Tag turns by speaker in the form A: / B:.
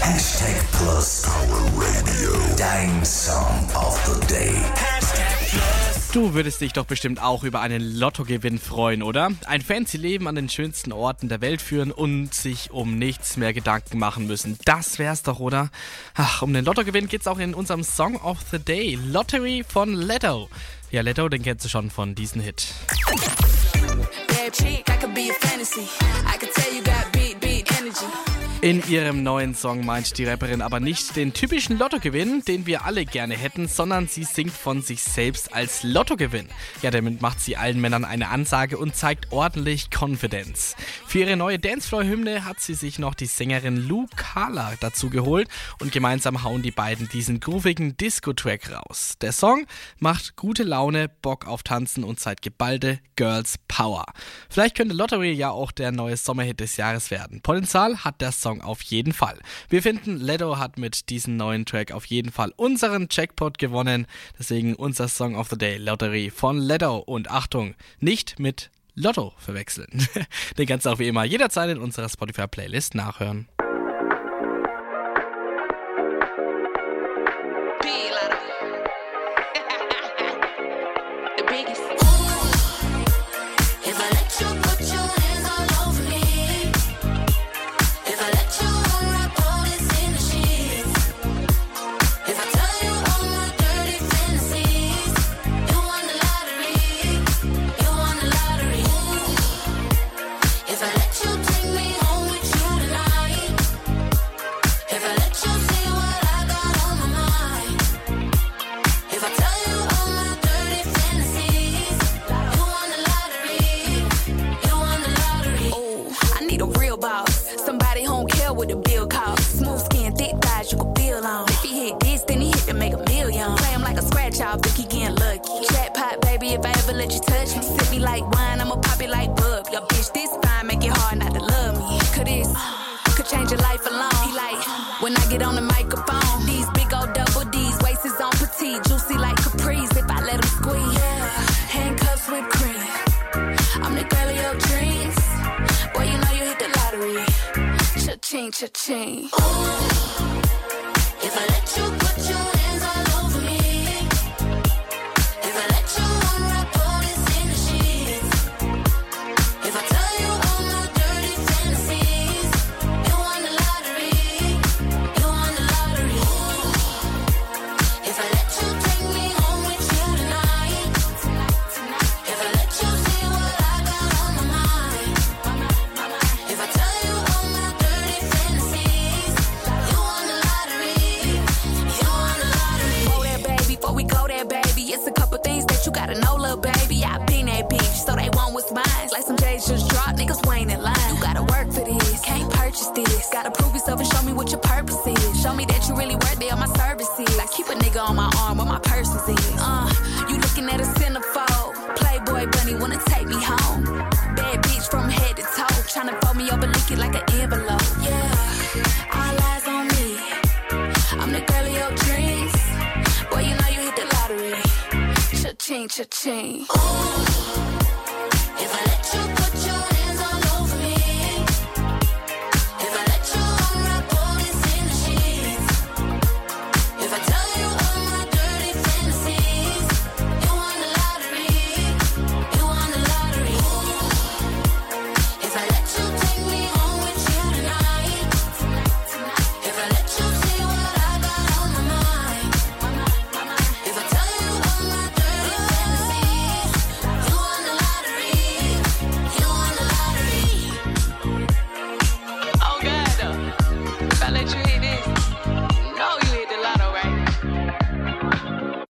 A: Plus Power Radio. Dein Song of the Day.
B: Du würdest dich doch bestimmt auch über einen Lottogewinn freuen, oder? Ein fancy Leben an den schönsten Orten der Welt führen und sich um nichts mehr Gedanken machen müssen. Das wär's doch, oder? Ach, um den Lottogewinn geht's auch in unserem Song of the Day. Lottery von Leto. Ja, Leto, den kennst du schon von diesem Hit. In ihrem neuen Song meint die Rapperin aber nicht den typischen Lottogewinn, den wir alle gerne hätten, sondern sie singt von sich selbst als Lottogewinn. Ja, damit macht sie allen Männern eine Ansage und zeigt ordentlich Confidence. Für ihre neue Dancefloor-Hymne hat sie sich noch die Sängerin Lou Carla dazu geholt und gemeinsam hauen die beiden diesen groovigen Disco-Track raus. Der Song macht gute Laune, Bock auf Tanzen und zeigt geballte Girls Power. Vielleicht könnte Lottery ja auch der neue Sommerhit des Jahres werden. Potenzial hat der Song auf jeden Fall. Wir finden, Leto hat mit diesem neuen Track auf jeden Fall unseren Jackpot gewonnen. Deswegen unser Song of the Day, Lottery von Leto. Und Achtung, nicht mit Lotto verwechseln. Den kannst du auch wie immer jederzeit in unserer Spotify-Playlist nachhören.
C: What the bill cost. Smooth skin, thick thighs, you can build on. If he hit this, then he hit to make a million. Play him like a scratch off, think he getting lucky. Jackpot, baby, if I ever let you touch me. Sip me like wine, I'ma pop it like bub. Your bitch this fine, make it hard not to love me. Cause this could change your life alone. He like, when I get on the microphone, these big old double D's, waist is on petite, juicy like Caprice. If I let him squeeze, yeah, handcuffs with cream. I'm the girl of your dreams. Boy, you know you hit the lottery. Cha-ching, cha-ching. Ooh, if I let you put your hands all over me, if I let you unwrap all this in the sheets, if I tell you all my dirty fantasies, you won the lottery, you won the lottery. Ooh, if I let you take me home with you tonight, if I let you see what I got on my mind, if I tell you all my dirty fantasies, you won the lottery, you won the lottery. Whoa there, baby, before we go there, baby, it's a couple things that you gotta know, little baby. I been that bitch, so they want what's mine. Like some J's just dropped, niggas waiting in line. You gotta work for this, can't purchase this. Gotta prove yourself and show me what your purpose is. Show me that you really worth it on my services. Like keep a nigga on my arm where my purse is in. You looking at a centerfold. Playboy bunny wanna take me home. Bad bitch from head to toe, tryna fold me over, lick it like an envelope. Yeah, all eyes on me. I'm the girl of your dreams. Boy, you know you hit the lottery. Cha-ching, cha-ching. Ooh, if I let you go.